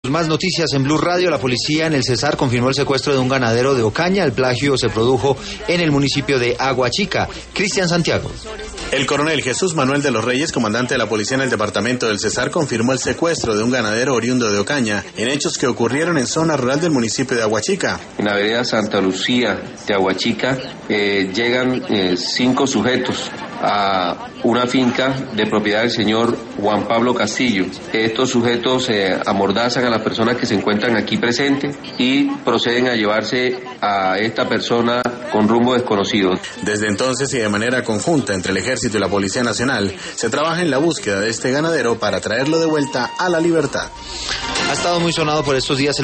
Más noticias en Blue Radio. La policía en el Cesar confirmó el secuestro de un ganadero de Ocaña. El plagio se produjo en el municipio de Aguachica. Cristian Santiago. El coronel Jesús Manuel de los Reyes, comandante de la policía en el departamento del Cesar, confirmó el secuestro de un ganadero oriundo de Ocaña en hechos que ocurrieron en zona rural del municipio de Aguachica. En la vereda Santa Lucía de Aguachica llegan 5 sujetos a una finca de propiedad del señor Juan Pablo Castillo. Estos sujetos amordazan a las personas que se encuentran aquí presentes y proceden a llevarse a esta persona con rumbo desconocido. Desde entonces y de manera conjunta entre el Ejército y la Policía Nacional, se trabaja en la búsqueda de este ganadero para traerlo de vuelta a la libertad. Ha estado muy sonado por estos días